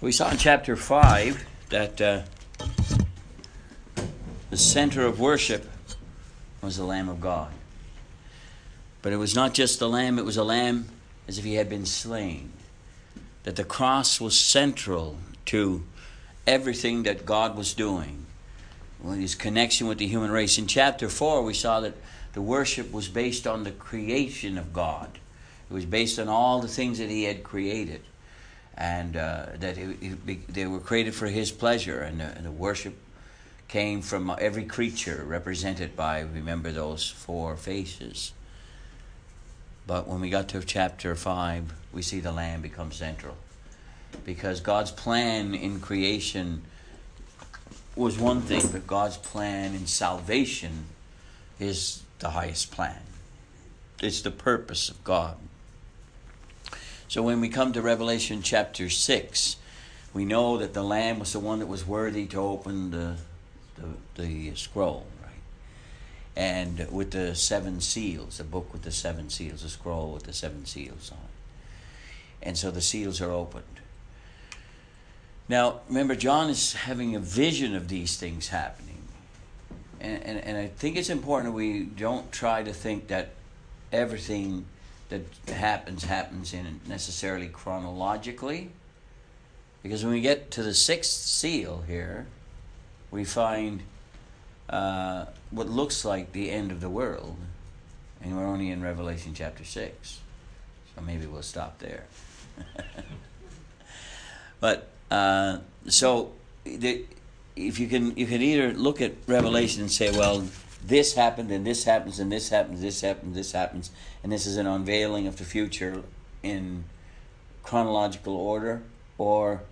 We saw in chapter 5 that the center of worship was the Lamb of God. But it was not just the Lamb, it was a Lamb as if he had been slain. That the cross was central to everything that God was doing. His connection with the human race. In chapter 4 we saw that the worship was based on the creation of God. It was based on all the things that he had created. And that they were created for his pleasure, and the worship came from every creature represented by, remember, those four faces. But when we got to chapter 5, we see the Lamb become central, because God's plan in creation was one thing, but God's plan in salvation is the highest plan. It's the purpose of God. So when we come to Revelation chapter 6, we know that the Lamb was the one that was worthy to open the scroll, right? And with the 7 seals, the book with the 7 seals, the scroll with the 7 seals on it. And so the seals are opened. Now, remember, John is having a vision of these things happening. And I think it's important that we don't try to think that everything that happens in necessarily chronologically, because when we get to the 6th seal here, we find what looks like the end of the world, and we're only in Revelation chapter 6, so maybe we'll stop there. But if you can either look at Revelation and say, well, this happened, and this happens, and this happens, this happens, this happens, and this is an unveiling of the future in chronological order, or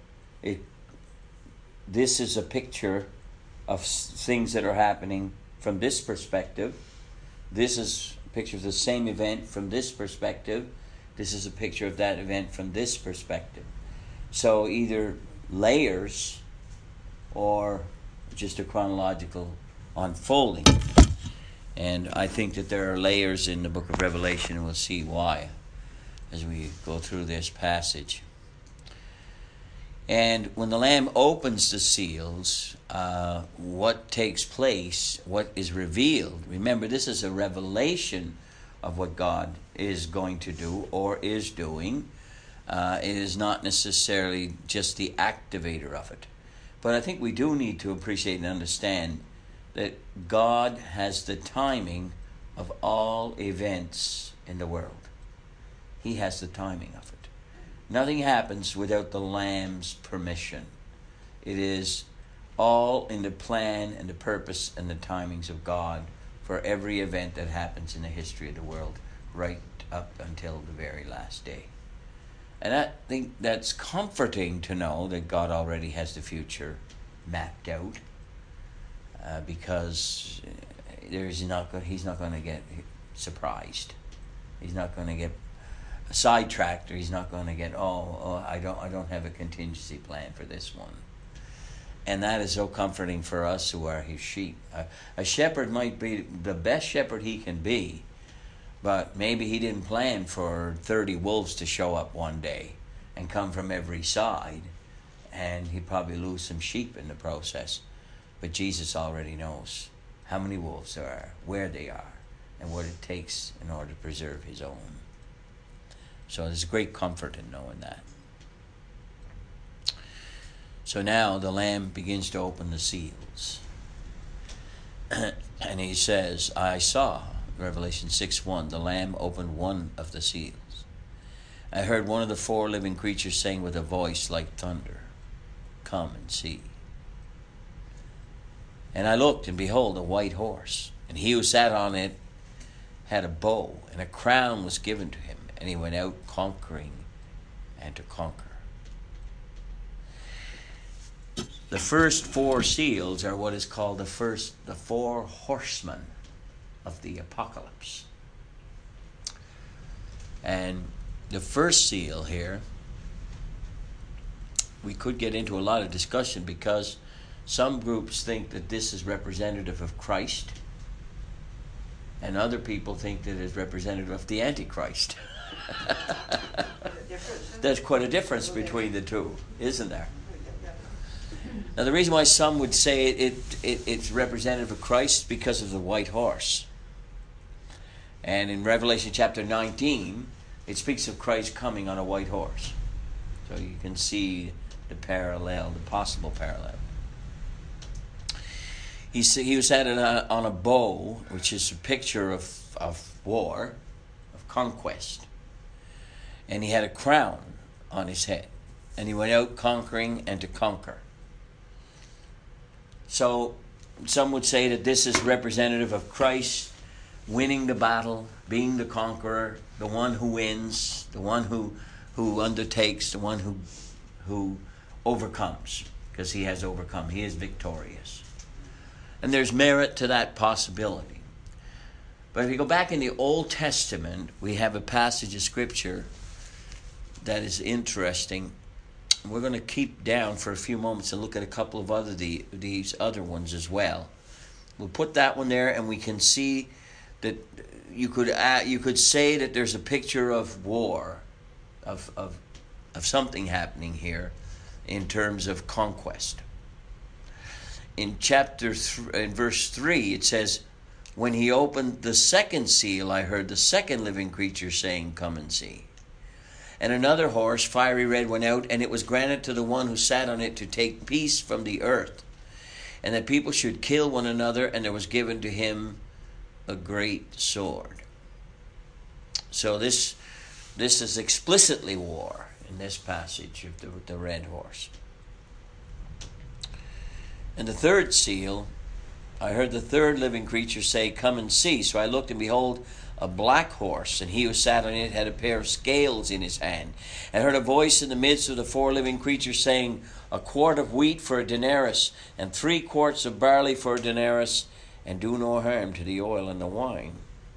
this is a picture of things that are happening from this perspective. This is a picture of the same event from this perspective. This is a picture of that event from this perspective. So either layers or just a chronological unfolding. And I think that there are layers in the book of Revelation, and we'll see why as we go through this passage. And when the Lamb opens the seals, what takes place, what is revealed, remember, this is a revelation of what God is going to do or is doing. It is not necessarily just the activator of it. But I think we do need to appreciate and understand that God has the timing of all events in the world. He has the timing of it. Nothing happens without the Lamb's permission. It is all in the plan and the purpose and the timings of God for every event that happens in the history of the world, right up until the very last day. And I think that's comforting to know that God already has the future mapped out. Because he's not going to get surprised. He's not going to get sidetracked, or he's not going to get, I don't have a contingency plan for this one. And that is so comforting for us who are his sheep. A shepherd might be the best shepherd he can be, but maybe he didn't plan for 30 wolves to show up one day and come from every side, and he'd probably lose some sheep in the process. But Jesus already knows how many wolves there are, where they are, and what it takes in order to preserve his own. So there's great comfort in knowing that. So now the Lamb begins to open the seals. And he says, I saw, Revelation 6:1, the Lamb opened one of the seals. I heard one of the 4 living creatures saying with a voice like thunder, come and see. And I looked, and behold, a white horse, and he who sat on it had a bow, and a crown was given to him, and he went out conquering and to conquer. The first 4 seals are what is called the 4 horsemen of the apocalypse. And the first seal here, we could get into a lot of discussion, because some groups think that this is representative of Christ, and other people think that it's representative of the Antichrist. There's quite a difference between the two, isn't there? Now, the reason why some would say it's representative of Christ is because of the white horse. And in Revelation chapter 19, it speaks of Christ coming on a white horse. So you can see the parallel, the possible parallel. He was at on a bow, which is a picture of war, of conquest. And he had a crown on his head. And he went out conquering and to conquer. So some would say that this is representative of Christ winning the battle, being the conqueror, the one who wins, the one who undertakes, the one who overcomes, because he has overcome. He is victorious. And there's merit to that possibility. But if you go back in the Old Testament, we have a passage of Scripture that is interesting. We're going to keep down for a few moments and look at a couple of these other ones as well. We'll put that one there, and we can see that you could say that there's a picture of war, of something happening here in terms of conquest. In in verse 3, it says, "When he opened the second seal, I heard the second living creature saying, 'Come and see.' And another horse, fiery red, went out, and it was granted to the one who sat on it to take peace from the earth, and that people should kill one another, and there was given to him a great sword." So this is explicitly war in this passage of the red horse. And the third seal, I heard the third living creature say, "Come and see." So I looked, and behold, a black horse, and he who sat on it had a pair of scales in his hand. And I heard a voice in the midst of the four living creatures saying, "A quart of wheat for a denarius, and 3 quarts of barley for a denarius, and do no harm to the oil and the wine."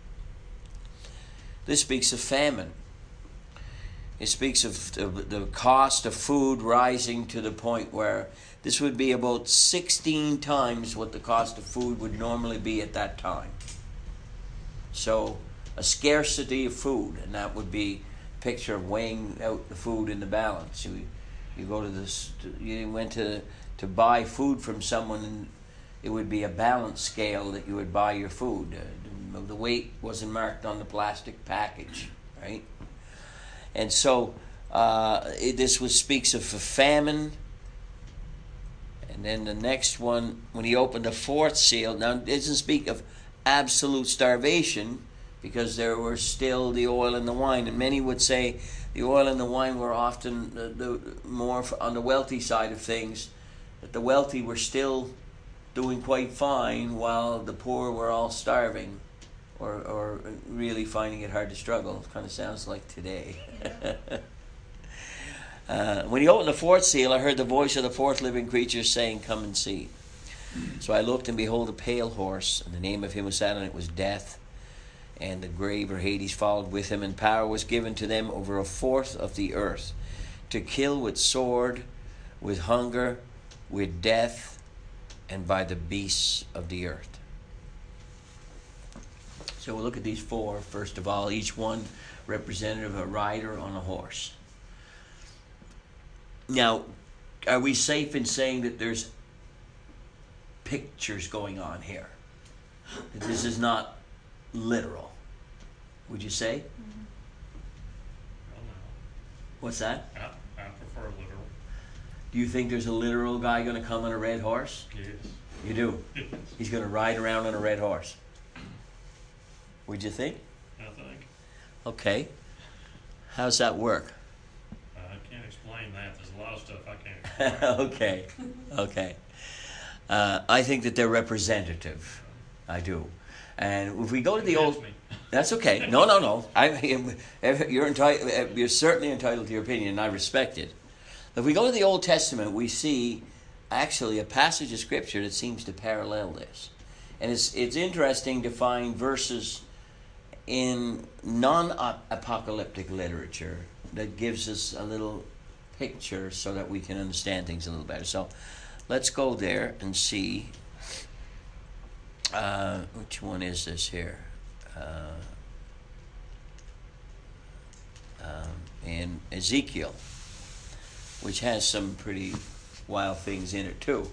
This speaks of famine. It speaks of the cost of food rising to the point where this would be about 16 times what the cost of food would normally be at that time. So a scarcity of food, and that would be a picture of weighing out the food in the balance. You go to this, you went to buy food from someone, and it would be a balance scale that you would buy your food. The weight wasn't marked on the plastic package, right? And so this speaks of a famine. And then the next one, when he opened the fourth seal, now it doesn't speak of absolute starvation, because there were still the oil and the wine. And many would say the oil and the wine were often the more on the wealthy side of things, that the wealthy were still doing quite fine while the poor were all starving or really finding it hard to struggle. It kind of sounds like today. When he opened the fourth seal, I heard the voice of the fourth living creature saying, "Come and see." So I looked, and behold, a pale horse, and the name of him who sat on it was Death, and the grave or Hades followed with him, and power was given to them over 1/4 of the earth, to kill with sword, with hunger, with death, and by the beasts of the earth. So we'll look at these four, first of all, each one representative of a rider on a horse. Now, are we safe in saying that there's pictures going on here? That this is not literal? Would you say? Mm-hmm. What's that? I prefer literal. Do you think there's a literal guy going to come on a red horse? Yes. You do? Yes. He's going to ride around on a red horse. Would you think? I think. Okay. How's that work? I can't explain that. There's a lot of stuff I can't explain. Okay. I think that they're representative. I do. And if we go to the old... That's okay. No. You're certainly entitled to your opinion, and I respect it. If we go to the Old Testament, we see actually a passage of Scripture that seems to parallel this. And it's interesting to find verses in non-apocalyptic literature that gives us a little picture so that we can understand things a little better. So let's go there and see which one is this here. In Ezekiel, which has some pretty wild things in it too.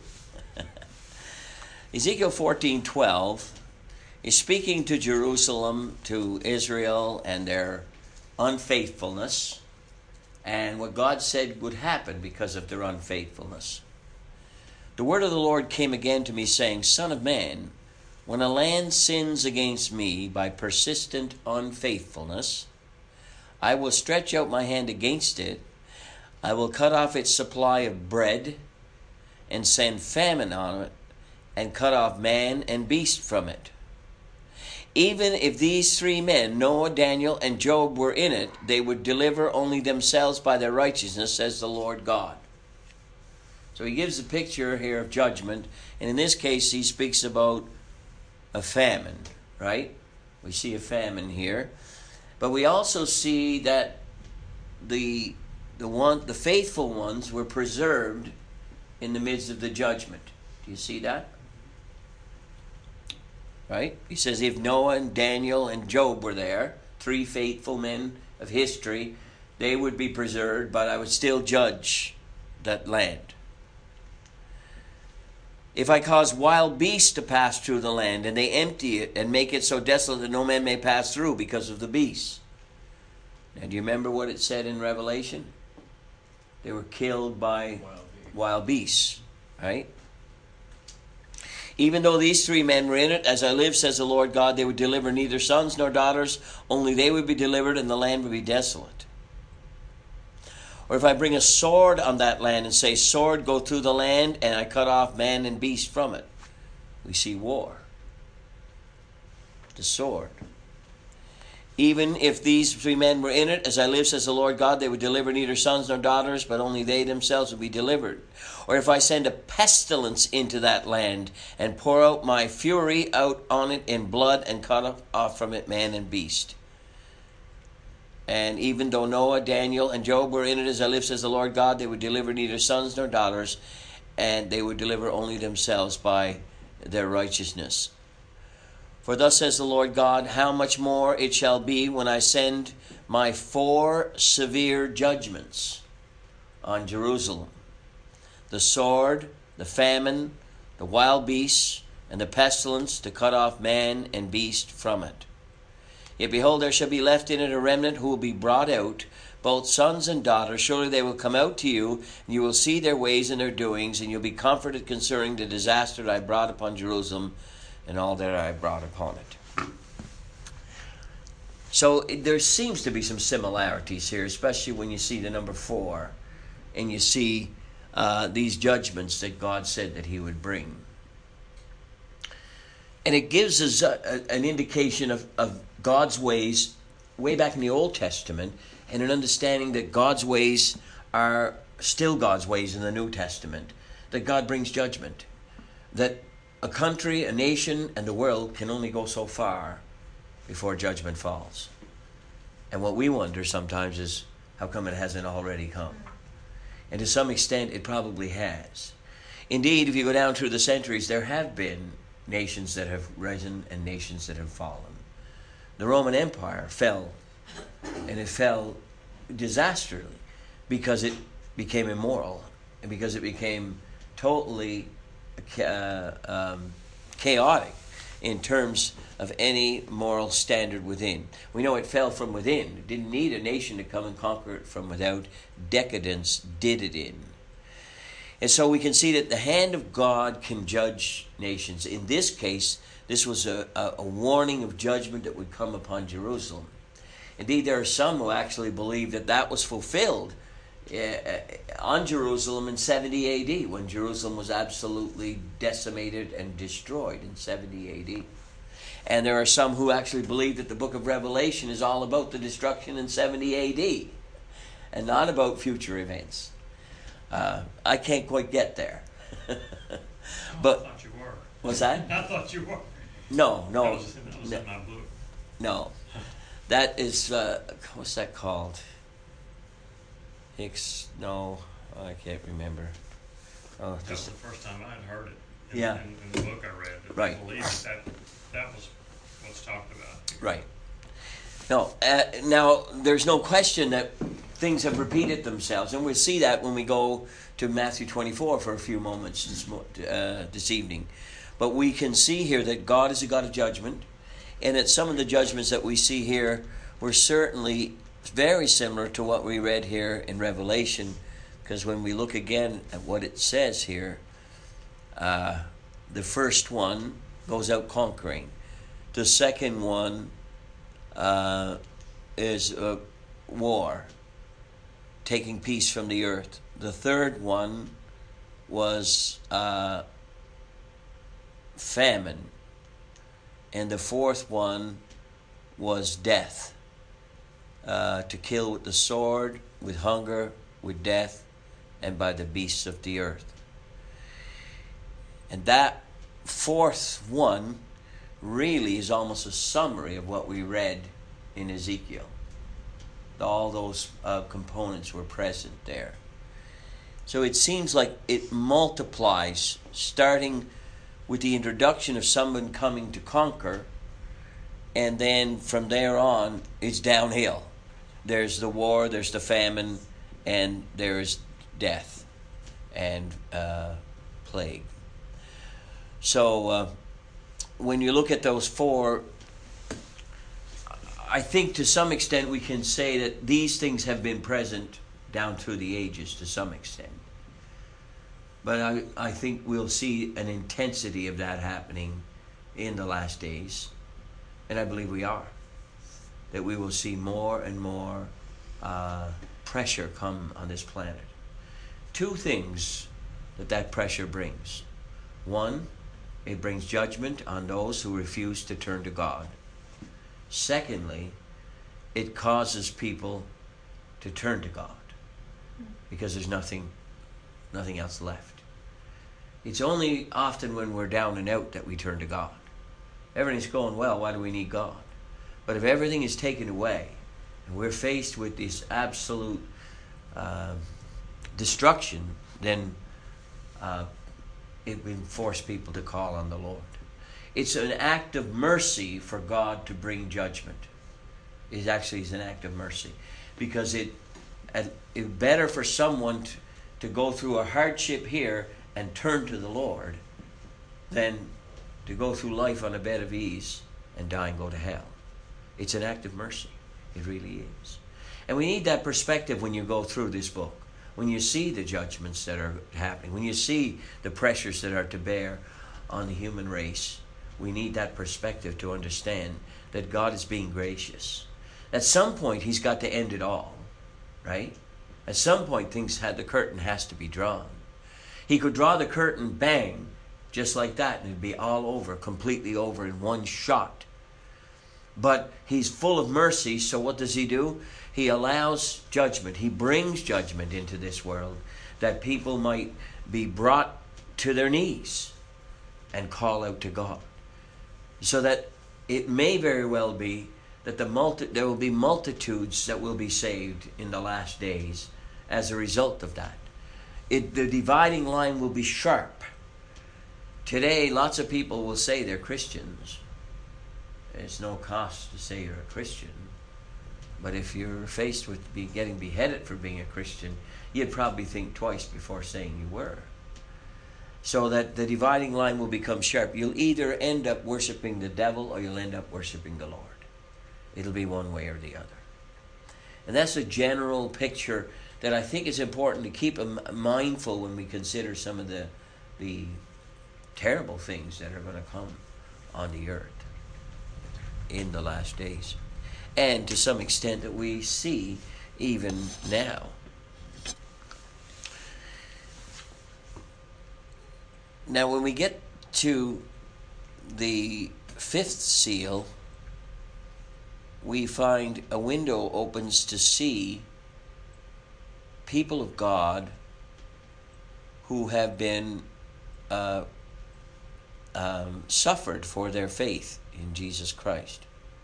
Ezekiel 14:12 is speaking to Jerusalem, to Israel, and their unfaithfulness, and what God said would happen because of their unfaithfulness. The word of the Lord came again to me, saying, Son of man, when a land sins against me by persistent unfaithfulness, I will stretch out my hand against it. I will cut off its supply of bread and send famine on it, and cut off man and beast from it. Even if these three men, Noah, Daniel, and Job, were in it, they would deliver only themselves by their righteousness, says the Lord God. So he gives a picture here of judgment, and in this case he speaks about a famine, right? We see a famine here. But we also see that the faithful ones were preserved in the midst of the judgment. Do you see that? Right? He says if Noah and Daniel and Job were there, three faithful men of history, they would be preserved, but I would still judge that land. If I cause wild beasts to pass through the land, and they empty it and make it so desolate that no man may pass through because of the beasts. Now, do you remember what it said in Revelation? They were killed by wild beasts, right? Even though these three men were in it, as I live, says the Lord God, they would deliver neither sons nor daughters, only they would be delivered, and the land would be desolate. Or if I bring a sword on that land and say, sword, go through the land, and I cut off man and beast from it. We see war. The sword. Even if these three men were in it, as I live, says the Lord God, they would deliver neither sons nor daughters, but only they themselves would be delivered. Or if I send a pestilence into that land and pour out my fury out on it in blood and cut off from it man and beast. And even though Noah, Daniel, and Job were in it, as I live, says the Lord God, they would deliver neither sons nor daughters, and they would deliver only themselves by their righteousness. For thus says the Lord God, how much more it shall be when I send my 4 severe judgments on Jerusalem. The sword, the famine, the wild beasts, and the pestilence to cut off man and beast from it. Yet behold, there shall be left in it a remnant who will be brought out, both sons and daughters. Surely they will come out to you, and you will see their ways and their doings, and you'll be comforted concerning the disaster that I brought upon Jerusalem and all that I brought upon it. So there seems to be some similarities here, especially when you see the number 4, and you see these judgments that God said that he would bring. And it gives us an indication of God's ways way back in the Old Testament, and an understanding that God's ways are still God's ways in the New Testament, that God brings judgment, that a country, a nation, and the world can only go so far before judgment falls. And what we wonder sometimes is, how come it hasn't already come? And to some extent, it probably has. Indeed, if you go down through the centuries, there have been nations that have risen and nations that have fallen. The Roman Empire fell, and it fell disastrously because it became immoral and because it became totally chaotic in terms of any moral standard within. We know it fell from within. It didn't need a nation to come and conquer it from without. Decadence did it in. And so we can see that the hand of God can judge nations. In this case, this was a warning of judgment that would come upon Jerusalem. Indeed, there are some who actually believe that that was fulfilled on Jerusalem in 70 AD, when Jerusalem was absolutely decimated and destroyed in 70 AD. And there are some who actually believe that the book of Revelation is all about the destruction in 70 AD and not about future events. I can't quite get there. But I thought you were. What's that? I thought you were. No. That was in my book. No. That is, what's that called? No, I can't remember. Oh, That was the first time I had heard it. In the book I read. Right. I believe that was what's talked about. Right. No. Now, there's no question that things have repeated themselves. And we'll see that when we go to Matthew 24 for a few moments this evening. But we can see here that God is a God of judgment, and that some of the judgments that we see here were certainly very similar to what we read here in Revelation, because when we look again at what it says here, the first one goes out conquering. The second one is war, taking peace from the earth. The third one was famine. And the fourth one was death, to kill with the sword, with hunger, with death, and by the beasts of the earth. And that fourth one really is almost a summary of what we read in Ezekiel. All those components were present there. So it seems like it multiplies, starting with the introduction of someone coming to conquer, and then from there on, it's downhill. There's the war, there's the famine, and there's death and plague. So when you look at those four, I think to some extent we can say that these things have been present down through the ages to some extent. But I think we'll see an intensity of that happening in the last days. And I believe we are. That we will see more and more pressure come on this planet. Two things that pressure brings. One, it brings judgment on those who refuse to turn to God. Secondly, it causes people to turn to God because there's nothing else left. It's only often when we're down and out that we turn to God. Everything's going well, why do we need God? But if everything is taken away and we're faced with this absolute destruction, then it will force people to call on the Lord. It's an act of mercy for God to bring judgment. It actually is an act of mercy, because it's better for someone to go through a hardship here and turn to the Lord than to go through life on a bed of ease and die and go to hell. It's an act of mercy. It really is. And we need that perspective when you go through this book. When you see the judgments that are happening, when you see the pressures that are to bear on the human race, we need that perspective to understand that God is being gracious. At some point, He's got to end it all, right? At some point, the curtain has to be drawn. He could draw the curtain, bang, just like that, and it'd be all over, completely over in one shot. But He's full of mercy, so what does He do? He allows judgment. He brings judgment into this world that people might be brought to their knees and call out to God. So that it may very well be that there will be multitudes that will be saved in the last days as a result of that. The dividing line will be sharp. Today, lots of people will say they're Christians. It's no cost to say you're a Christian. But if you're faced with getting beheaded for being a Christian, you'd probably think twice before saying you were. So that the dividing line will become sharp. You'll either end up worshiping the devil or you'll end up worshiping the Lord. It'll be one way or the other. And that's a general picture that I think is important to keep mindful when we consider some of the terrible things that are going to come on the earth in the last days. And to some extent that we see even now. Now when we get to the fifth seal, we find a window opens to see people of God who have been suffered for their faith in Jesus Christ.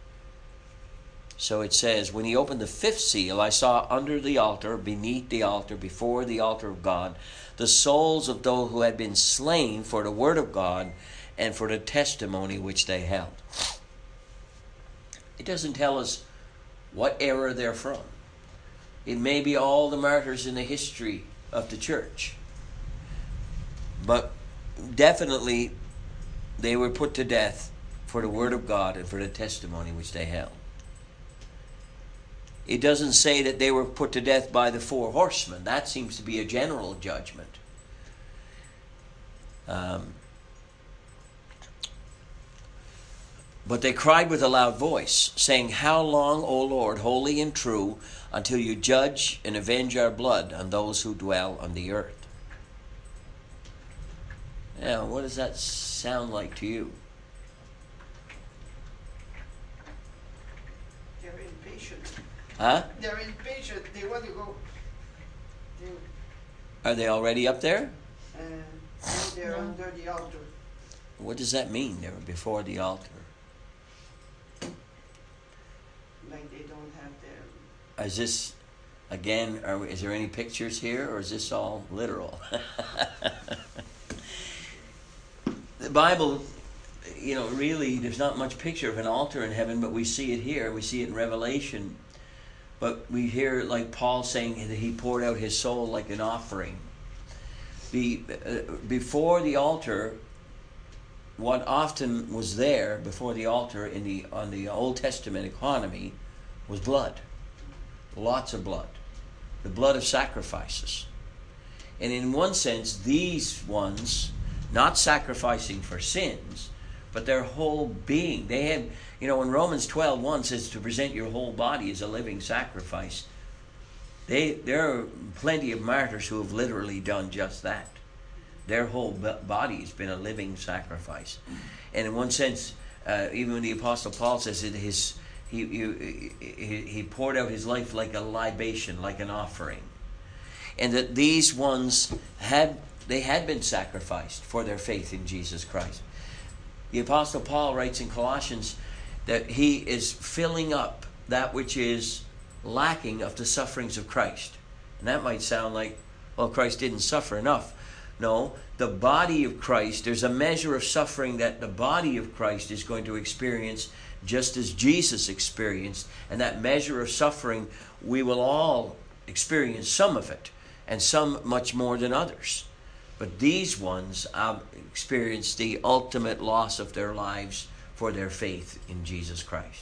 So it says, when He opened the fifth seal, I saw under the altar, beneath the altar, before the altar of God, the souls of those who had been slain for the word of God and for the testimony which they held. It doesn't tell us what era they're from. It may be all the martyrs in the history of the church. But definitely they were put to death for the word of God and for the testimony which they held. It doesn't say that they were put to death by the 4 horsemen. That seems to be a general judgment. But they cried with a loud voice, saying, How long, O Lord, holy and true, until you judge and avenge our blood on those who dwell on the earth? Now, what does that sound like to you? They're impatient. Huh? They're impatient. They want to go. Are they already up there? They're under the altar. What does that mean? They were before the altar. Like they don't have their... Is this, again, is there any pictures here, or is this all literal? The Bible, really, there's not much picture of an altar in heaven, but we see it here. We see it in Revelation. But we hear, like Paul saying that he poured out his soul like an offering. Before the altar, what often was there before the altar on the Old Testament economy was blood. Lots of blood. The blood of sacrifices. And in one sense, these ones, not sacrificing for sins, but their whole being. They had, when Romans 12:1 says to present your whole body as a living sacrifice, there are plenty of martyrs who have literally done just that. Their whole body has been a living sacrifice. And in one sense, even when the Apostle Paul says that he poured out his life like a libation, like an offering. And that these ones had been sacrificed for their faith in Jesus Christ. The Apostle Paul writes in Colossians that he is filling up that which is lacking of the sufferings of Christ. And that might sound like, well, Christ didn't suffer enough. No, the body of Christ, there's a measure of suffering that the body of Christ is going to experience just as Jesus experienced. And that measure of suffering, we will all experience some of it, and some much more than others. But these ones experience the ultimate loss of their lives for their faith in Jesus Christ.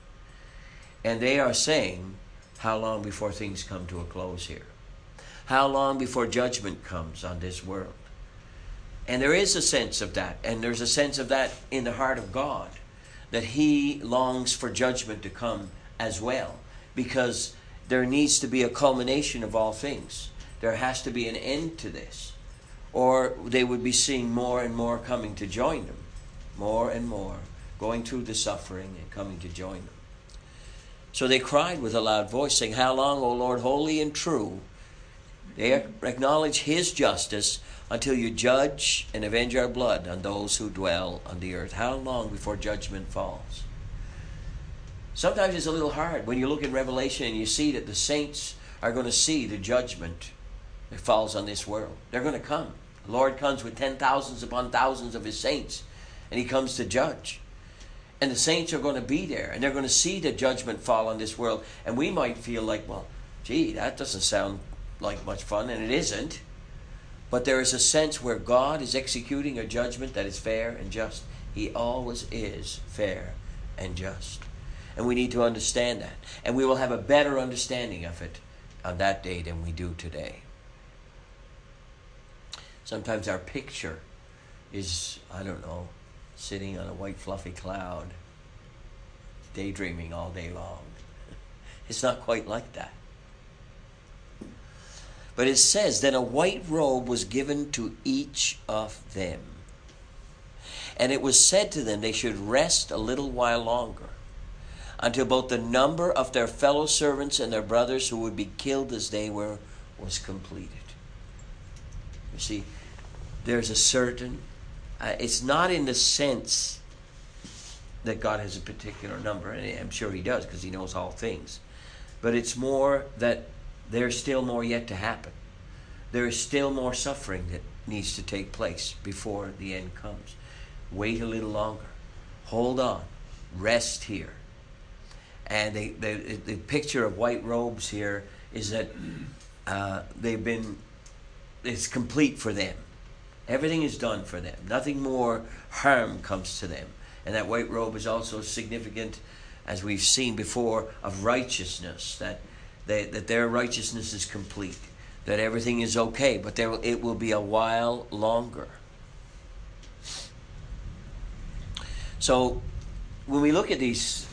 And they are saying, how long before things come to a close here? How long before judgment comes on this world? And there is a sense of that. And there's a sense of that in the heart of God, that He longs for judgment to come as well. Because there needs to be a culmination of all things. There has to be an end to this. Or they would be seeing more and more coming to join them. More and more going through the suffering and coming to join them. So they cried with a loud voice, saying, How long, O Lord, holy and true? They acknowledge His justice until you judge and avenge our blood on those who dwell on the earth. How long before judgment falls? Sometimes it's a little hard when you look in Revelation and you see that the saints are going to see the judgment that falls on this world. They're going to come. The Lord comes with 10,000s upon thousands of His saints, and He comes to judge. And the saints are going to be there, and they're going to see the judgment fall on this world. And we might feel like, well, gee, that doesn't sound like much fun, and it isn't. But there is a sense where God is executing a judgment that is fair and just. He always is fair and just. And we need to understand that. And we will have a better understanding of it on that day than we do today. Sometimes our picture is, sitting on a white fluffy cloud, daydreaming all day long. It's not quite like that. But it says, Then a white robe was given to each of them. And it was said to them they should rest a little while longer, until both the number of their fellow servants and their brothers who would be killed as they were was completed. You see, there's a certain... it's not in the sense that God has a particular number, and I'm sure He does because He knows all things. But it's more that there's still more yet to happen. There is still more suffering that needs to take place before the end comes. Wait a little longer. Hold on. Rest here. And the picture of white robes here is that it's complete for them. Everything is done for them. Nothing more harm comes to them. And that white robe is also significant, as we've seen before, of righteousness, that their righteousness is complete, that everything is okay, but it will be a while longer. So when we look at these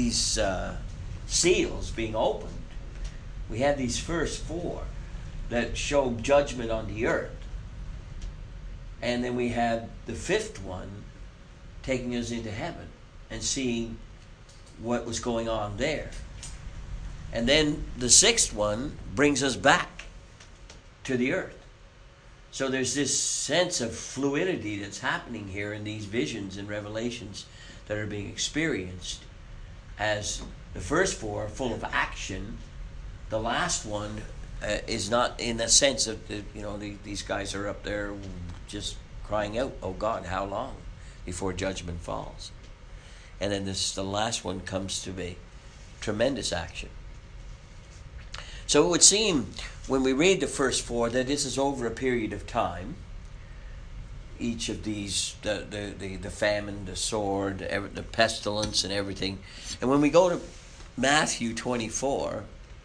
seals being opened, we have these first four that show judgment on the earth. And then we have the fifth one taking us into heaven and seeing what was going on there. And then the sixth one brings us back to the earth. So there's this sense of fluidity that's happening here in these visions and revelations that are being experienced, as the first four are full of action. The last one is not in the sense of, these guys are up there just crying out, "Oh God, how long?" before judgment falls. And then the last one comes to be tremendous action. So it would seem, when we read the first four, that this is over a period of time. Each of these, the famine, the sword, the pestilence, and everything. And when we go to Matthew 24,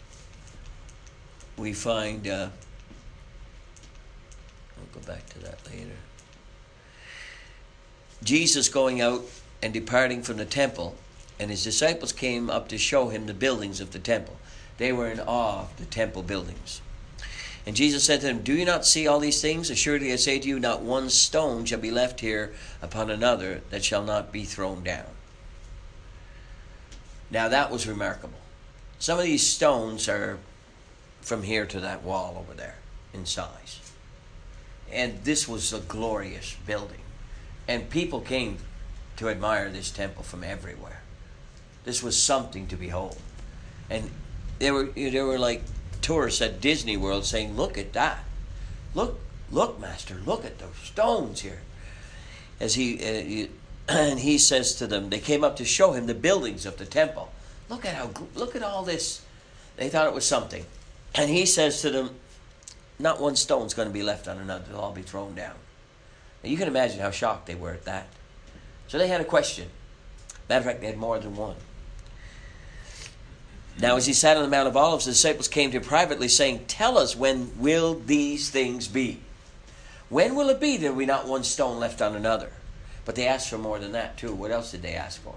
we find, I'll go back to that later. Jesus going out and departing from the temple, and his disciples came up to show him the buildings of the temple. They were in awe of the temple buildings. And Jesus said to them, "Do you not see all these things? Assuredly I say to you, not one stone shall be left here upon another that shall not be thrown down." Now that was remarkable. Some of these stones are from here to that wall over there in size. And this was a glorious building. And people came to admire this temple from everywhere. This was something to behold. And there were like tourists at Disney World saying, "Look at that. Look, Master, look at those stones here." As and he says to them, they came up to show him the buildings of the temple. Look at all this. They thought it was something. And he says to them, not one stone's going to be left on another. They'll all be thrown down. Now you can imagine how shocked they were at that. So they had a question. Matter of fact, they had more than one. Now as he sat on the Mount of Olives, the disciples came to him privately, saying, "Tell us, when will these things be? When will it be that there will be not one stone left on another?" But they asked for more than that too. What else did they ask for?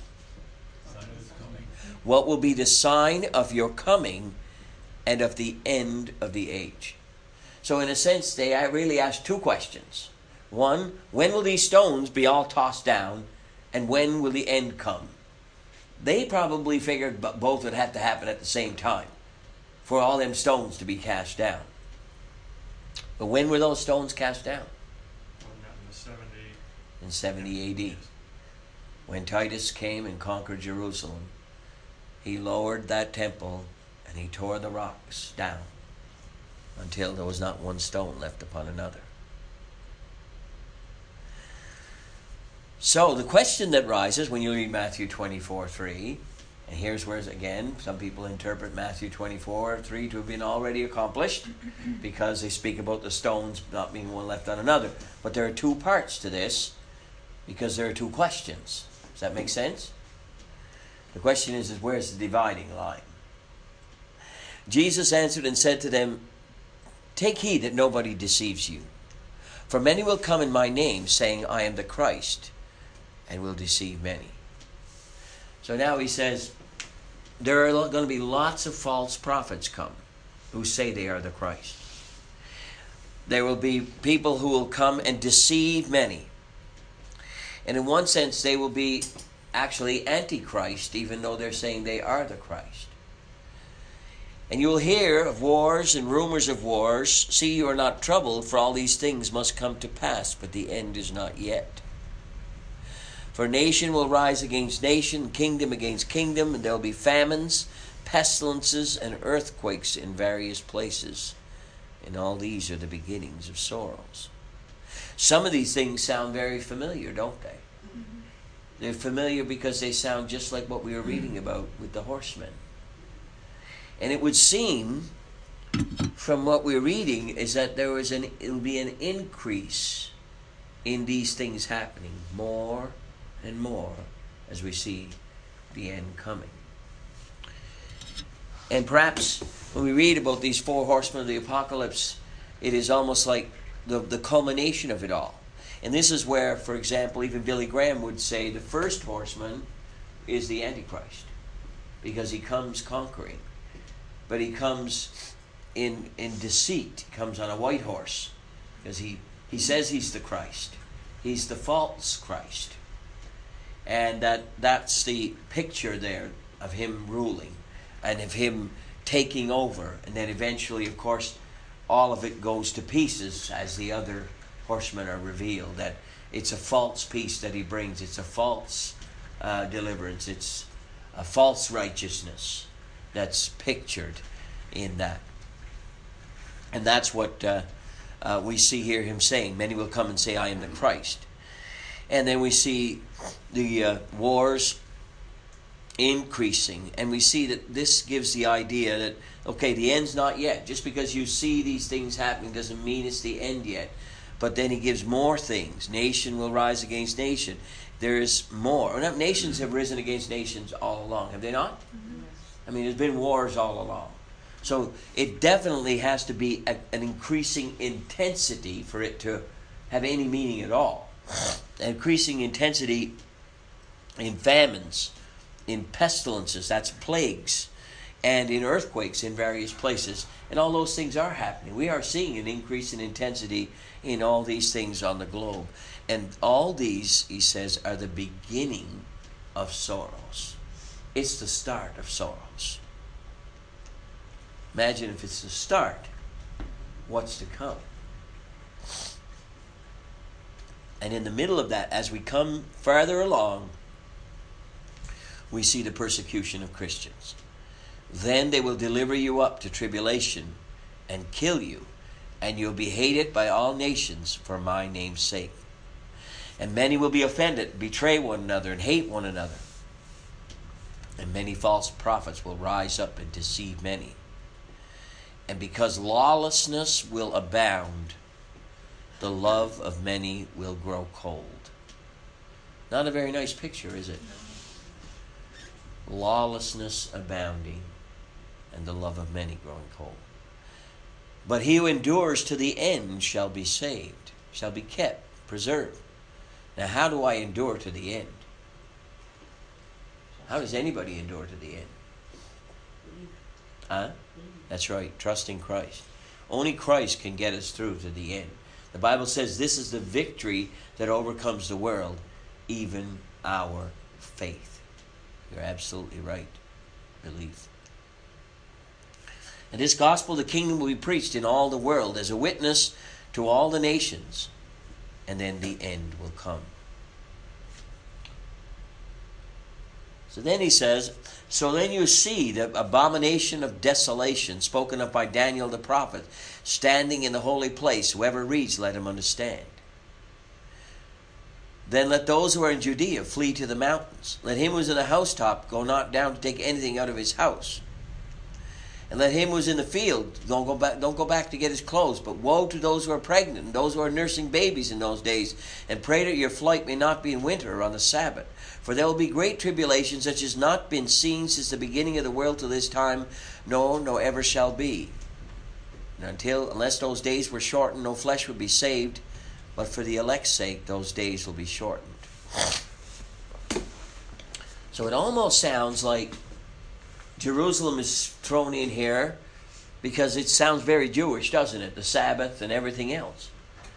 What will be the sign of your coming and of the end of the age? So in a sense, they really asked two questions. One, when will these stones be all tossed down? And when will the end come? They probably figured both would have to happen at the same time for all them stones to be cast down. But when were those stones cast down? In 70 AD. When Titus came and conquered Jerusalem, he lowered that temple and he tore the rocks down until there was not one stone left upon another. So the question that rises when you read Matthew 24:3, and here's where, again, some people interpret Matthew 24:3 to have been already accomplished because they speak about the stones not being one left on another. But there are two parts to this because there are two questions. Does that make sense? The question is where's the dividing line? Jesus answered and said to them, "Take heed that nobody deceives you. For many will come in my name, saying, 'I am the Christ,' and will deceive many." So now he says, there are going to be lots of false prophets come who say they are the Christ. There will be people who will come and deceive many. And in one sense, they will be actually antichrist, even though they're saying they are the Christ. And you will hear of wars and rumors of wars. See, you are not troubled, for all these things must come to pass, but the end is not yet. For nation will rise against nation, kingdom against kingdom, and there will be famines, pestilences, and earthquakes in various places. And all these are the beginnings of sorrows. Some of these things sound very familiar, don't they? They're familiar because they sound just like what we were reading about with the horsemen. And it would seem, from what we're reading, is that it'll be an increase in these things happening more and more as we see the end coming. And perhaps when we read about these four horsemen of the apocalypse, it is almost like the culmination of it all. And this is where, for example, even Billy Graham would say the first horseman is the Antichrist, because he comes conquering. But he comes in deceit. He comes on a white horse, because he says he's the Christ. He's the false Christ. And that's the picture there of him ruling and of him taking over. And then eventually, of course, all of it goes to pieces as the other horsemen are revealed. That it's a false peace that he brings. It's a false deliverance. It's a false righteousness that's pictured in that. And that's what we see here him saying. Many will come and say, I am the Christ. And then we see the wars increasing. And we see that this gives the idea that, okay, the end's not yet. Just because you see these things happening doesn't mean it's the end yet. But then he gives more things. Nation will rise against nation. There is more. Nations have risen against nations all along, have they not? Yes. I mean, there's been wars all along. So it definitely has to be an increasing intensity for it to have any meaning at all. Increasing intensity in famines, in pestilences, that's plagues, and in earthquakes in various places. And all those things are happening. We are seeing an increase in intensity in all these things on the globe. And all these, he says, are the beginning of sorrows. It's the start of sorrows. Imagine if it's the start, what's to come? And in the middle of that, as we come farther along, we see the persecution of Christians. Then they will deliver you up to tribulation and kill you, and you'll be hated by all nations for my name's sake. And many will be offended, betray one another, and hate one another. And many false prophets will rise up and deceive many. And because lawlessness will abound, the love of many will grow cold. Not a very nice picture, is it? Lawlessness abounding, and the love of many growing cold. But he who endures to the end shall be saved, shall be kept, preserved. Now, how do I endure to the end? How does anybody endure to the end? Huh? That's right, trust in Christ. Only Christ can get us through to the end. The Bible says this is the victory that overcomes the world, even our faith. You're absolutely right. Belief. And this gospel of the kingdom will be preached in all the world as a witness to all the nations, and then the end will come. So then he says, so then you see the abomination of desolation spoken of by Daniel the prophet, standing in the holy place. Whoever reads, let him understand. Then let those who are in Judea flee to the mountains. Let him who is in the housetop go not down to take anything out of his house. And let him who is in the field don't go back to get his clothes. But woe to those who are pregnant and those who are nursing babies in those days. And pray that your flight may not be in winter or on the Sabbath. For there will be great tribulation, such as not been seen since the beginning of the world to this time, no, nor ever shall be. And unless those days were shortened, no flesh would be saved. But for the elect's sake, those days will be shortened. So it almost sounds like Jerusalem is thrown in here because it sounds very Jewish, doesn't it? The Sabbath and everything else.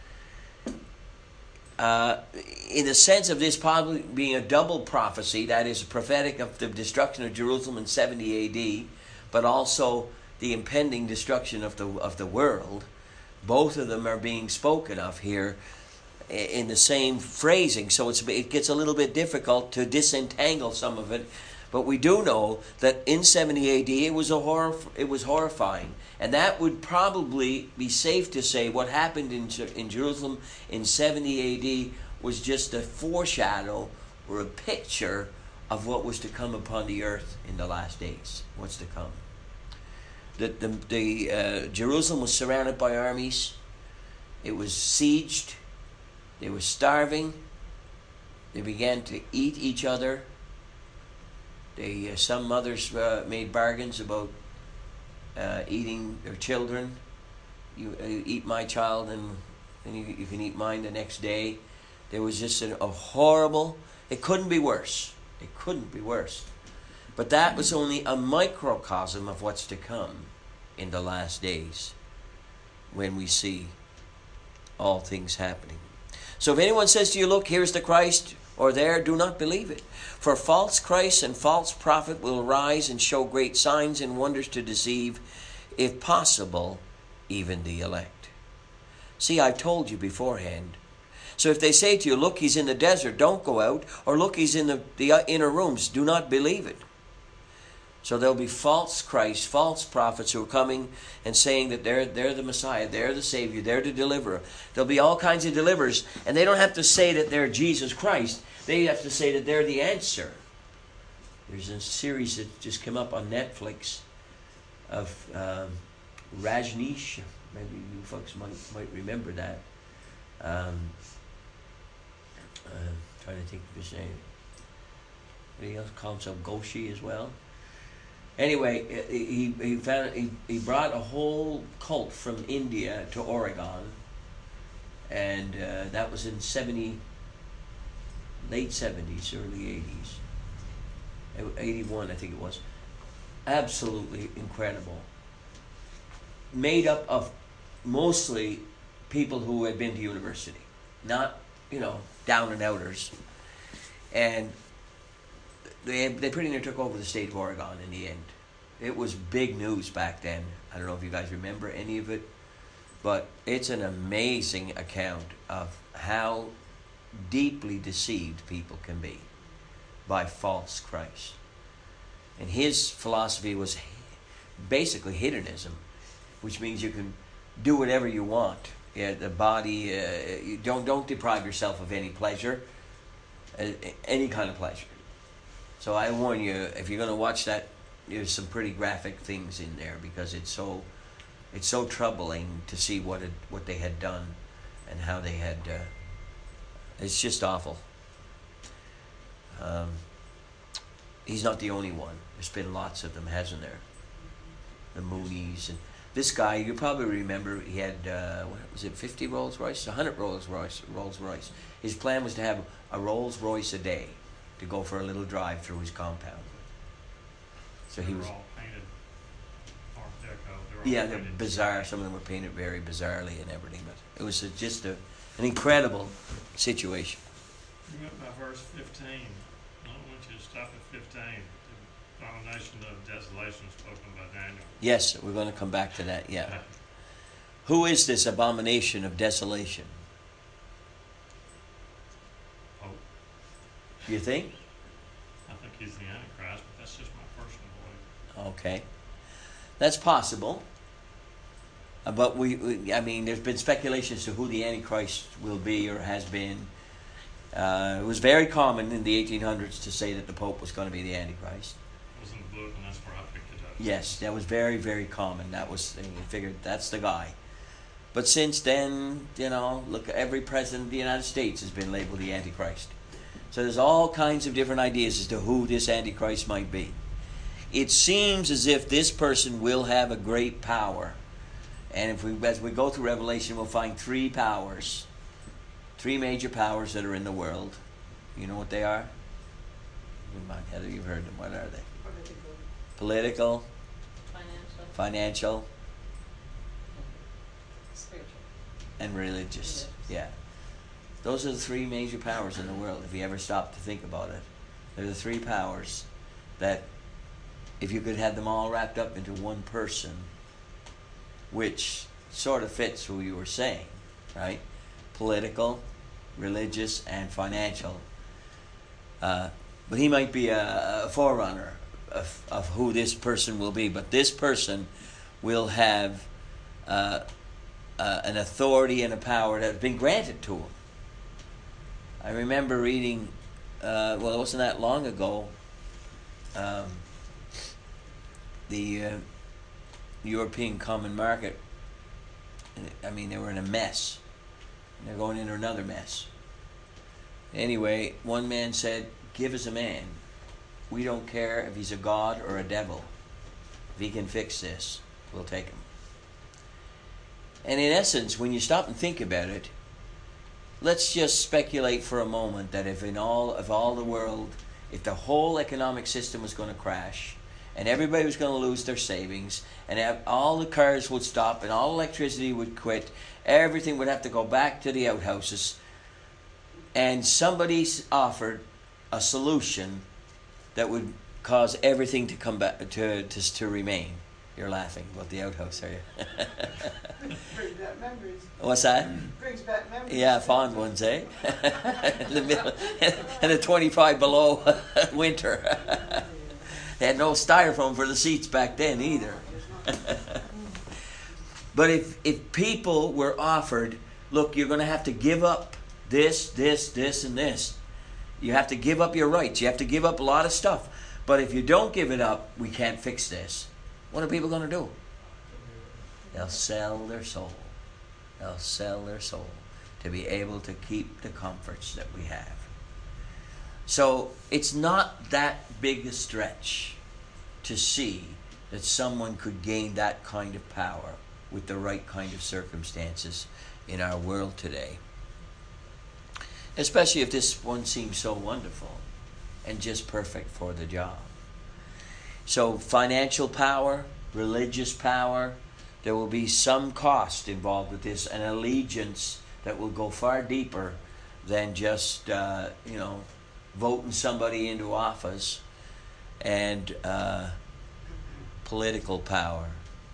In the sense of this probably being a double prophecy, that is prophetic of the destruction of Jerusalem in 70 A.D., but also the impending destruction of the world. Both of them are being spoken of here in the same phrasing, so it gets a little bit difficult to disentangle some of it. But we do know that in 70 A.D. it was horrifying, and that would probably be safe to say what happened in Jerusalem in 70 A.D. was just a foreshadow or a picture of what was to come upon the earth in the last days. What's to come? Jerusalem was surrounded by armies. It was sieged. They were starving. They began to eat each other. Some mothers made bargains about eating their children. You eat my child, and you can eat mine the next day. There was just a horrible. It couldn't be worse. It couldn't be worse. But that was only a microcosm of what's to come in the last days, when we see all things happening. So if anyone says to you, look, here's the Christ, or there, do not believe it. For false Christ and false prophet will rise and show great signs and wonders to deceive, if possible, even the elect. See, I've told you beforehand. So if they say to you, look, he's in the desert, don't go out. Or look, he's in the inner rooms, do not believe it. So there'll be false Christs, false prophets who are coming and saying that they're the Messiah, they're the Savior, they're the deliverer. There'll be all kinds of deliverers, and they don't have to say that they're Jesus Christ. They have to say that they're the answer. There's a series that just came up on Netflix of Rajneesh. Maybe you folks might remember that. Trying to think of his name. Anybody else call himself Goshi as well? Anyway, he brought a whole cult from India to Oregon, and that was in late 70s, early 80s, 81 I think it was. Absolutely incredible. Made up of mostly people who had been to university, not down and outers, and they pretty near took over the state of Oregon in the end. It was big news back then. I don't know if you guys remember any of it, but it's an amazing account of how deeply deceived people can be by false Christ. And his philosophy was basically hedonism, which means you can do whatever you want. Yeah, the body, you don't deprive yourself of any pleasure, any kind of pleasure. So I warn you, if you're going to watch that, there's some pretty graphic things in there, because it's so troubling to see what they had done and how they had. It's just awful. He's not the only one. There's been lots of them, hasn't there? The Moonies and this guy. You probably remember. He had 50 Rolls Royce, 100 Rolls Royce. His plan was to have a Rolls Royce a day, to go for a little drive through his compound. So he was. All painted Art Deco. They're bizarre. Some of them were painted very bizarrely and everything, but it was just an incredible situation. You went by verse 15. I don't want you to stop at 15. The abomination of desolation spoken by Daniel. Yes, we're going to come back to that. Yeah. Who is this abomination of desolation? Pope. You think? I think he's the Antichrist, but that's just my personal belief. Okay, that's possible. But I mean, there's been speculation as to who the Antichrist will be or has been. It was very common in the 1800s to say that the Pope was going to be the Antichrist. It was in the book, and that's where I picked it up. Yes, that was very, very common. That was, you figured that's the guy. But since then, look, every president of the United States has been labeled the Antichrist. So there's all kinds of different ideas as to who this Antichrist might be. It seems as if this person will have a great power. And as we go through Revelation, we'll find three major powers that are in the world. You know what they are? Heather, you've heard them. What are they? Political. Financial. Spiritual. And religious. Yeah. Those are the three major powers in the world, if you ever stop to think about it. They're the three powers that, if you could have them all wrapped up into one person, which sort of fits who you were saying, right? Political, religious, and financial. But he might be a forerunner of who this person will be. But this person will have an authority and a power that has been granted to him. I remember reading, it wasn't that long ago, European common market, I mean, they were in a mess. And they're going into another mess. Anyway, one man said, give us a man. We don't care if he's a god or a devil. If he can fix this, we'll take him. And in essence, when you stop and think about it, let's just speculate for a moment that if the whole economic system was going to crash, and everybody was going to lose their savings, and all the cars would stop, and all electricity would quit, everything would have to go back to the outhouses, and somebody's offered a solution that would cause everything to come back to remain. You're laughing about the outhouse, are you? Brings back memories. What's that? Brings back memories. Yeah, fond ones, eh? In the middle, and the 25 below winter. They had no styrofoam for the seats back then either. But if people were offered, look, you're going to have to give up this, and this. You have to give up your rights. You have to give up a lot of stuff. But if you don't give it up, we can't fix this. What are people going to do? They'll sell their soul. They'll sell their soul to be able to keep the comforts that we have. So it's not that big a stretch to see that someone could gain that kind of power with the right kind of circumstances in our world today. Especially if this one seems so wonderful and just perfect for the job. So financial power, religious power, there will be some cost involved with this, an allegiance that will go far deeper than just, voting somebody into office and political power.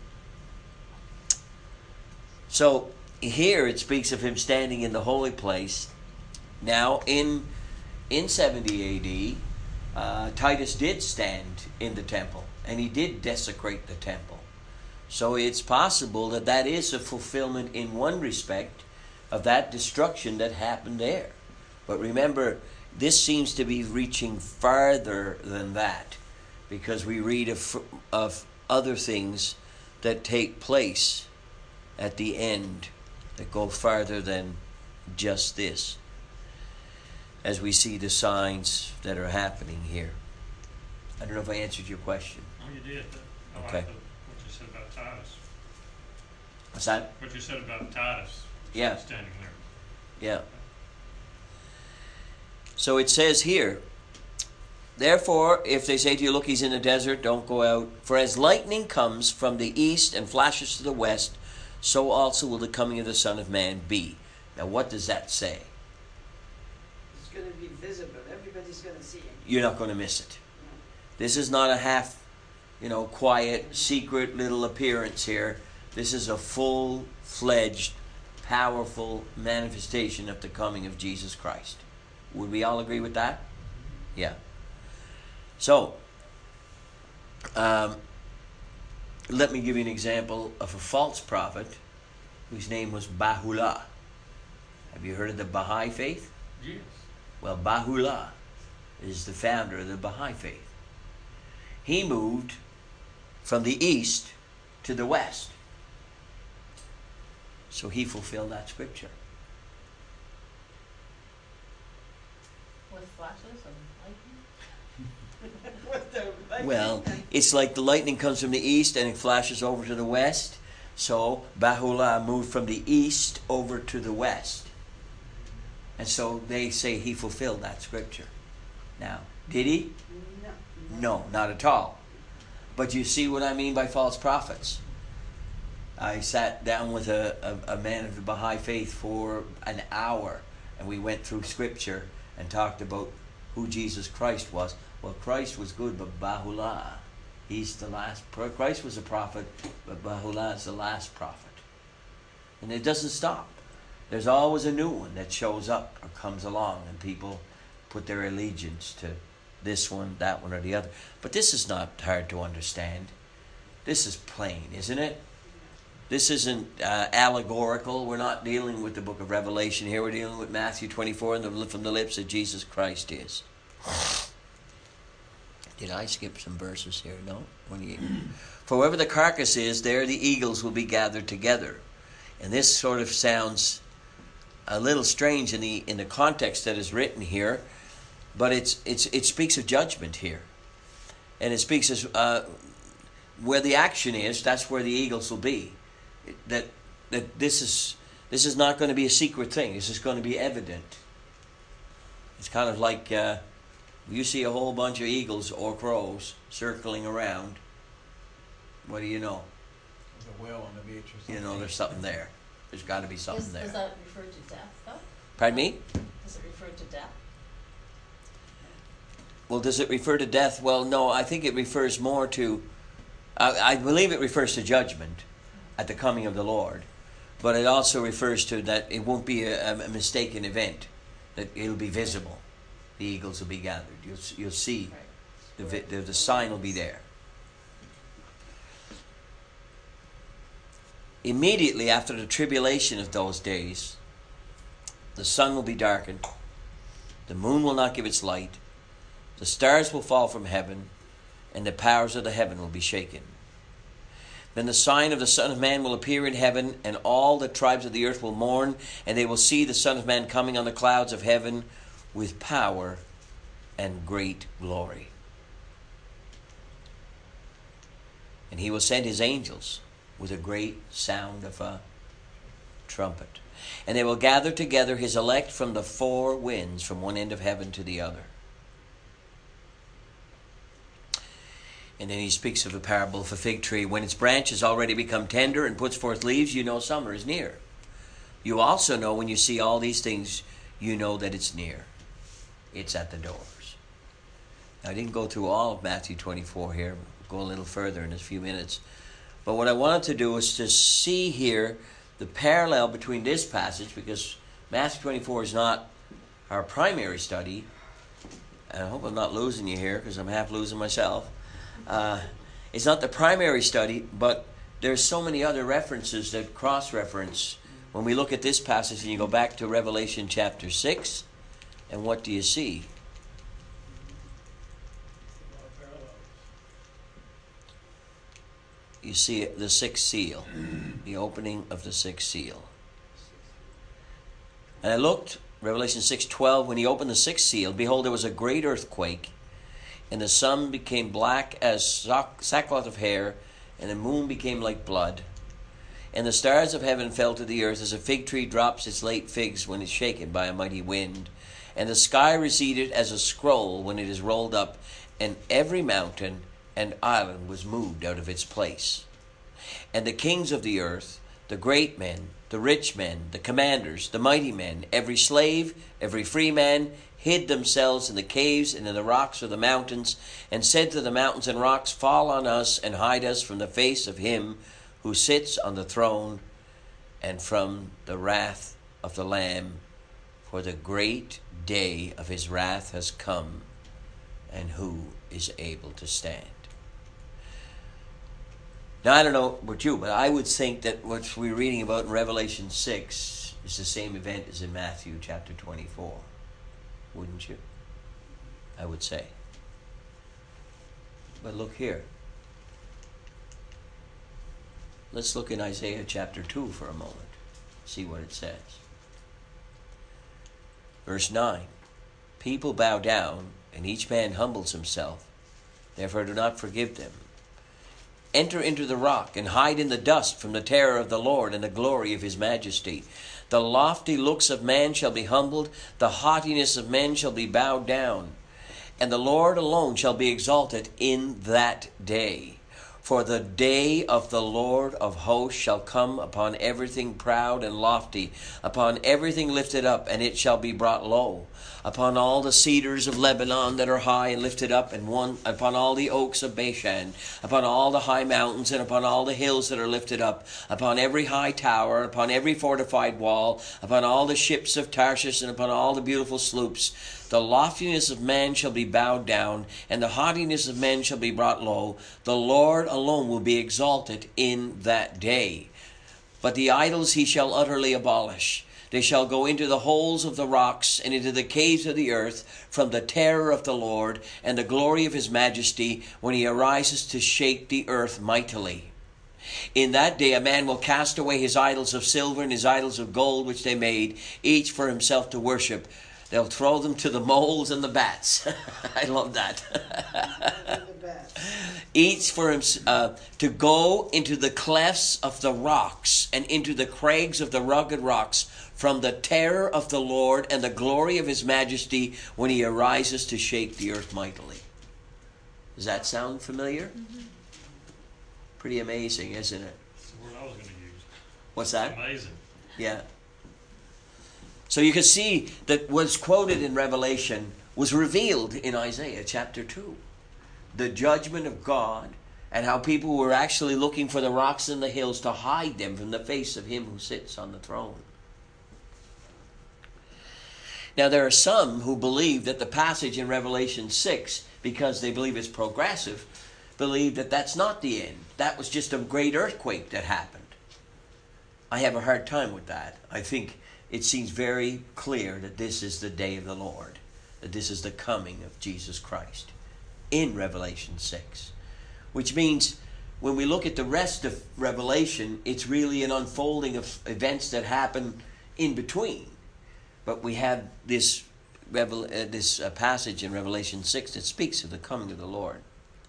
So here it speaks of him standing in the holy place. Now in 70 AD, Titus did stand in the temple, and he did desecrate the temple. So it's possible that is a fulfillment in one respect of that destruction that happened there. But remember, this seems to be reaching farther than that, because we read of other things that take place at the end that go farther than just this, as we see the signs that are happening here. I don't know if I answered your question. Oh, you did. I Okay. like what you said about Titus. What's that? What you said about Titus. Yeah. Standing there. Yeah. So it says here, therefore, if they say to you, look, he's in the desert, don't go out. For as lightning comes from the east and flashes to the west, so also will the coming of the Son of Man be. Now, what does that say? It's going to be visible. Everybody's going to see it. You're not going to miss it. This is not a half, quiet, secret little appearance here. This is a full-fledged, powerful manifestation of the coming of Jesus Christ. Would we all agree with that? Yeah. So, let me give you an example of a false prophet whose name was Baha'u'llah. Have you heard of the Baha'i faith? Yes. Well, Baha'u'llah is the founder of the Baha'i faith. He moved from the east to the west. So he fulfilled that scripture. With flashes and lightning? With the lightning Well, and- it's like the lightning comes from the east and it flashes over to the west. So Baha'u'llah moved from the east over to the west. And so they say he fulfilled that scripture. Now, did he? No, not at all. But you see what I mean by false prophets. I sat down with a man of the Baha'i faith for an hour, and we went through scripture and talked about who Jesus Christ was. Well, Christ was good, but Baha'u'llah, he's the last. Christ was a prophet, but Baha'u'llah is the last prophet. And it doesn't stop. There's always a new one that shows up or comes along, and people put their allegiance to this one, that one, or the other. But this is not hard to understand. This is plain, isn't it? This isn't allegorical. We're not dealing with the book of Revelation here. We're dealing with Matthew 24 and from the lips of Jesus Christ is. Did I skip some verses here? No. 28. For wherever the carcass is, there the eagles will be gathered together. And this sort of sounds a little strange in the context that is written here, but it speaks of judgment here, and it speaks as where the action is. That's where the eagles will be. That this is not going to be a secret thing. This is going to be evident. It's kind of like you see a whole bunch of eagles or crows circling around. What do you know? There's a whale on the beach or something. You know there's something there. There's got to be something there. Does that refer to death, though? Pardon me? Does it refer to death? Well, does it refer to death? Well, no, I think it refers more to, I believe it refers to judgment at the coming of the Lord. But it also refers to that it won't be a mistaken event, that it'll be visible. The eagles will be gathered. You'll see, the sign will be there. Immediately after the tribulation of those days, the sun will be darkened, the moon will not give its light, the stars will fall from heaven, and the powers of the heaven will be shaken. Then the sign of the Son of Man will appear in heaven, and all the tribes of the earth will mourn, and they will see the Son of Man coming on the clouds of heaven with power and great glory. And he will send his angels with a great sound of a trumpet. And they will gather together his elect from the four winds, from one end of heaven to the other. And then he speaks of the parable of a fig tree. When its branches already become tender and puts forth leaves, you know summer is near. You also know when you see all these things, you know that it's near. It's at the doors. Now, I didn't go through all of Matthew 24 here. We'll go a little further in a few minutes. But what I wanted to do is to see here the parallel between this passage, because Matthew 24 is not our primary study. And I hope I'm not losing you here, because I'm half losing myself. It's not the primary study, but there's so many other references that cross-reference. When we look at this passage and you go back to Revelation chapter 6, and what do you see? You see the sixth seal, the opening of the sixth seal. And I looked, Revelation 6:12, when he opened the sixth seal, behold, there was a great earthquake, and the sun became black as sackcloth of hair, and the moon became like blood. And the stars of heaven fell to the earth as a fig tree drops its late figs when it's shaken by a mighty wind. And the sky receded as a scroll when it is rolled up, and every mountain and island was moved out of its place. And the kings of the earth, the great men, the rich men, the commanders, the mighty men, every slave, every free man, hid themselves in the caves and in the rocks of the mountains, and said to the mountains and rocks, fall on us and hide us from the face of him who sits on the throne and from the wrath of the Lamb. For the great day of his wrath has come, and who is able to stand? Now, I don't know about you, but I would think that what we're reading about in Revelation 6 is the same event as in Matthew chapter 24. Wouldn't you? I would say. But look here. Let's look in Isaiah chapter 2 for a moment. See what it says. Verse 9. People bow down, and each man humbles himself. Therefore do not forgive them. Enter into the rock, and hide in the dust from the terror of the Lord and the glory of his majesty. The lofty looks of man shall be humbled, the haughtiness of men shall be bowed down, and the Lord alone shall be exalted in that day. For the day of the Lord of hosts shall come upon everything proud and lofty, upon everything lifted up, and it shall be brought low. Upon all the cedars of Lebanon that are high and lifted up, and upon all the oaks of Bashan, upon all the high mountains, and upon all the hills that are lifted up, upon every high tower, upon every fortified wall, upon all the ships of Tarshish, and upon all the beautiful sloops. The loftiness of man shall be bowed down, and the haughtiness of men shall be brought low. The Lord alone will be exalted in that day. But the idols he shall utterly abolish. They shall go into the holes of the rocks and into the caves of the earth from the terror of the Lord and the glory of his majesty when he arises to shake the earth mightily. In that day a man will cast away his idols of silver and his idols of gold which they made, each for himself to worship. They'll throw them to the moles and the bats. I love that. The best. Each for him to go into the clefts of the rocks and into the crags of the rugged rocks from the terror of the Lord and the glory of his majesty when he arises to shake the earth mightily. Does that sound familiar? Mm-hmm. Pretty amazing, isn't it? That's the word I was going to use. What's that? Amazing. Yeah. So you can see that what's quoted in Revelation was revealed in Isaiah chapter 2. The judgment of God and how people were actually looking for the rocks and the hills to hide them from the face of him who sits on the throne. Now there are some who believe that the passage in Revelation 6, because they believe it's progressive, believe that that's not the end. That was just a great earthquake that happened. I have a hard time with that. I think it seems very clear that this is the day of the Lord, that this is the coming of Jesus Christ in Revelation 6. Which means when we look at the rest of Revelation, it's really an unfolding of events that happen in between. But we have this passage in Revelation 6 that speaks of the coming of the Lord.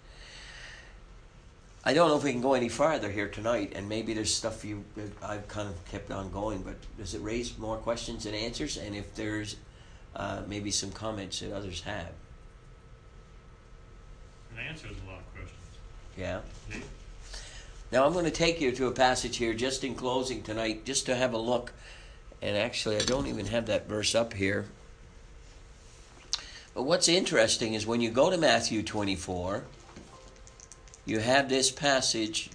I don't know if we can go any farther here tonight, and maybe there's stuff I've kind of kept on going, but does it raise more questions and answers? And if there's maybe some comments that others have. It answers a lot of questions. Yeah? Yeah. Now I'm going to take you to a passage here just in closing tonight, just to have a look. And actually, I don't even have that verse up here. But what's interesting is when you go to Matthew 24, you have this passage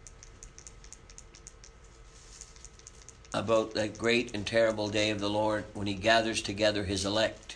about that great and terrible day of the Lord when he gathers together his elect.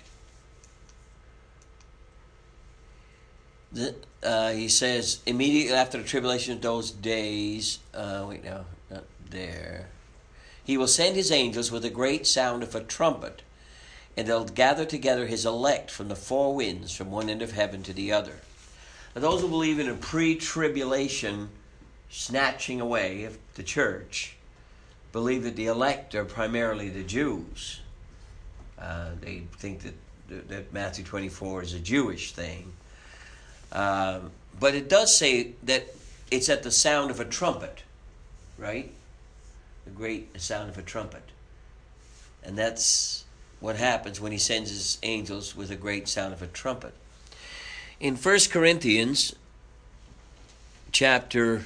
He says, immediately after the tribulation of those days, not there. He will send his angels with a great sound of a trumpet, and they'll gather together his elect from the four winds, from one end of heaven to the other. Now, those who believe in a pre-tribulation snatching away of the church believe that the elect are primarily the Jews. They think that Matthew 24 is a Jewish thing. But it does say that it's at the sound of a trumpet, right? The great sound of a trumpet. And that's what happens when he sends his angels with a great sound of a trumpet. In 1 Corinthians chapter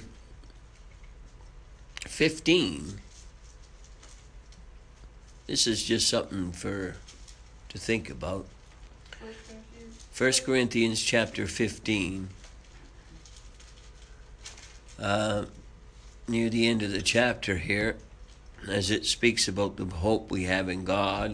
15, this is just something to think about. 1 Corinthians chapter 15, near the end of the chapter here, as it speaks about the hope we have in God.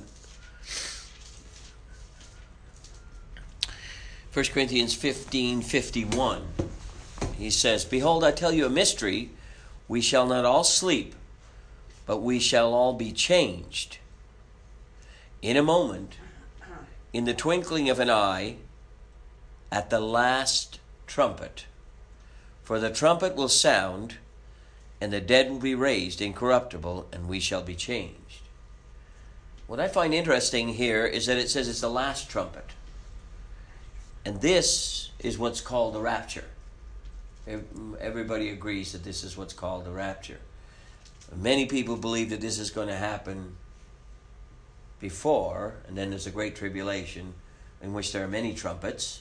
1 Corinthians 15:51, he says, "Behold, I tell you a mystery. We shall not all sleep, but we shall all be changed. In a moment, in the twinkling of an eye, at the last trumpet. For the trumpet will sound, and the dead will be raised incorruptible, and we shall be changed." What I find interesting here is that it says it's the last trumpet. And this is what's called the rapture. Everybody agrees that this is what's called the rapture. Many people believe that this is going to happen before, and then there's a great tribulation in which there are many trumpets.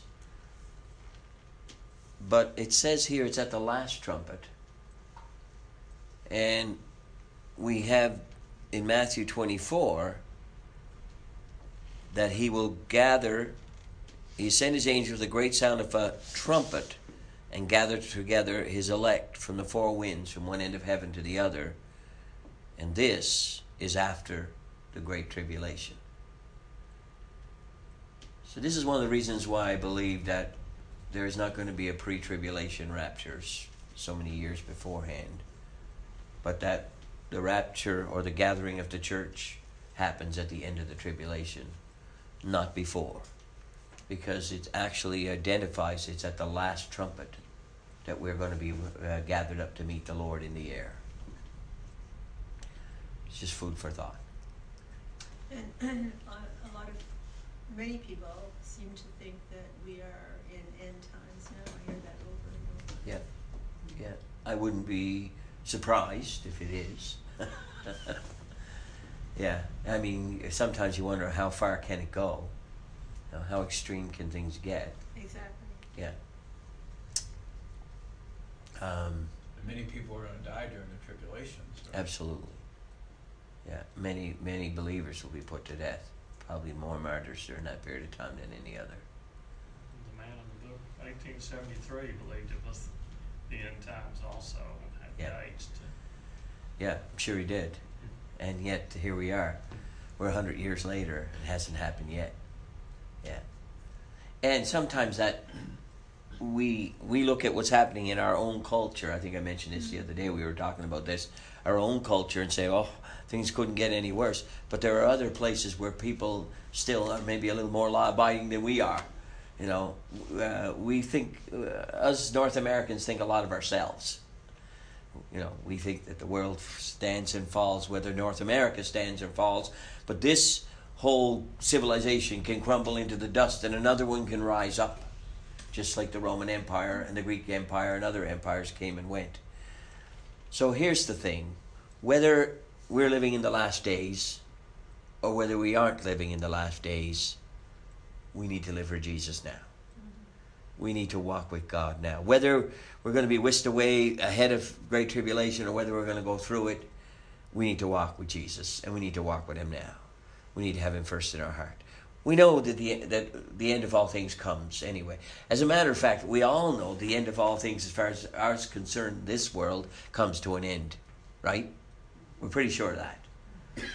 But it says here it's at the last trumpet. And we have in Matthew 24 that he will gather, he sent his angels with a great sound of a trumpet and gathered together his elect from the four winds, from one end of heaven to the other. And this is after the great tribulation. So this is one of the reasons why I believe that there is not going to be a pre-tribulation rapture so many years beforehand, but that the rapture or the gathering of the church happens at the end of the tribulation, not before. Because it actually identifies it's at the last trumpet that we're going to be gathered up to meet the Lord in the air. It's just food for thought. And many people seem to think that we are in end times now. I hear that over and over. Yeah. I wouldn't be surprised if it is. Yeah. I mean, sometimes you wonder how far can it go? You know, how extreme can things get? Exactly. Yeah. Many people are going to die during the tribulations. So. Absolutely. Yeah. Many believers will be put to death. Probably more martyrs during that period of time than any other. The man in the book, 1873, believed it was the end times also, and had dates to. Yeah, I'm sure he did. And yet, here we are. We're 100 years later. It hasn't happened yet. Yeah. And sometimes that we look at what's happening in our own culture. I think I mentioned this the other day. We were talking about this. Our own culture, and say, oh, things couldn't get any worse. But there are other places where people still are maybe a little more law-abiding than we are. You know, we think, us North Americans think a lot of ourselves. You know, we think that the world stands and falls, whether North America stands or falls. But this whole civilization can crumble into the dust and another one can rise up. Just like the Roman Empire and the Greek Empire and other empires came and went. So here's the thing. Whether we're living in the last days or whether we aren't living in the last days, we need to live for Jesus now. We need to walk with God now. Whether we're going to be whisked away ahead of great tribulation or whether we're going to go through it, we need to walk with Jesus, and we need to walk with him now. We need to have him first in our heart. We know that the end of all things comes anyway. As a matter of fact, we all know the end of all things, as far as ours concerned, this world comes to an end, right? We're pretty sure of that.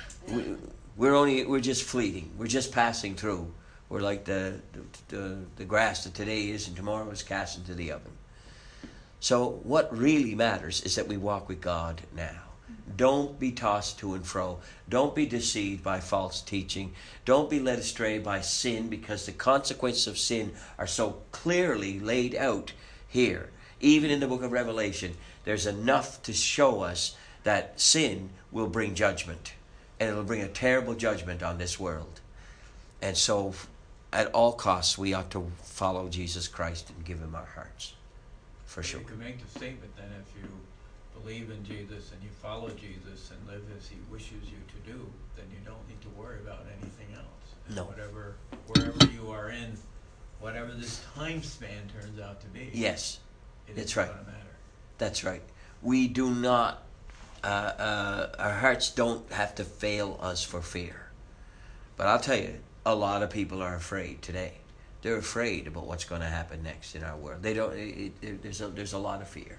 We're just fleeting. We're just passing through. We're like the grass that today is and tomorrow is cast into the oven. So what really matters is that we walk with God now. Don't be tossed to and fro. Don't be deceived by false teaching. Don't be led astray by sin, because the consequences of sin are so clearly laid out here. Even in the book of Revelation, there's enough to show us that sin will bring judgment. And it'll bring a terrible judgment on this world. And so, at all costs, we ought to follow Jesus Christ and give him our hearts. For sure. You can make the statement then, if you believe in Jesus and you follow Jesus and live as he wishes you to do, then you don't need to worry about anything else. No. Wherever you are in, whatever this time span turns out to be. Yes, it's right. going to matter. That's right. We do not, our hearts don't have to fail us for fear. But I'll tell you, a lot of people are afraid today. They're afraid about what's going to happen next in our world. They don't. There's a lot of fear.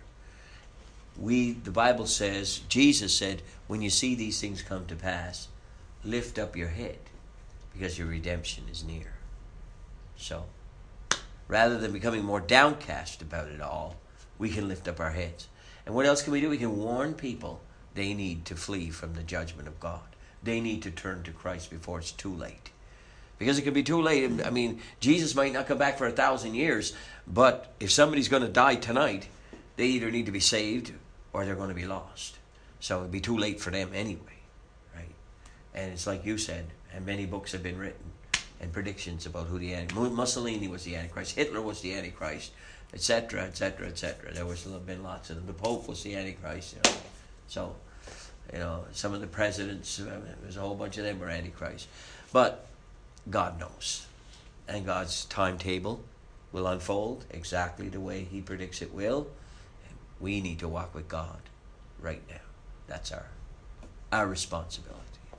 The Bible says, Jesus said, when you see these things come to pass, lift up your head, because your redemption is near. So, rather than becoming more downcast about it all, we can lift up our heads. And what else can we do? We can warn people they need to flee from the judgment of God. They need to turn to Christ before it's too late. Because it could be too late. I mean, Jesus might not come back for 1,000 years, but if somebody's going to die tonight, they either need to be saved or they're going to be lost. So it'd be too late for them anyway, right? And it's like you said, and many books have been written and predictions about who the Antichrist. Mussolini was the Antichrist. Hitler was the Antichrist, etc., etc., etc. There was been lots of them. The Pope was the Antichrist. You know. So, you know, some of the presidents, there's a whole bunch of them were Antichrist. But God knows. And God's timetable will unfold exactly the way he predicts it will. And we need to walk with God right now. That's our responsibility.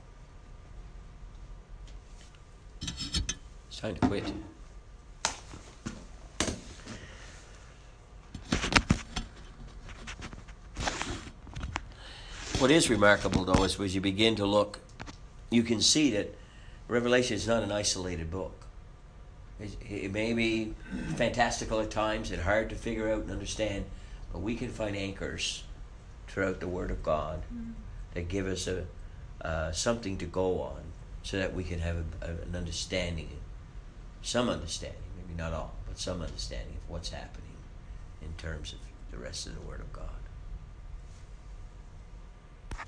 It's time to quit. What is remarkable, though, is as you begin to look, you can see that Revelation is not an isolated book. It may be fantastical at times and hard to figure out and understand, but we can find anchors throughout the Word of God that give us something to go on so that we can have an understanding, some understanding, maybe not all, but some understanding of what's happening in terms of the rest of the Word of God.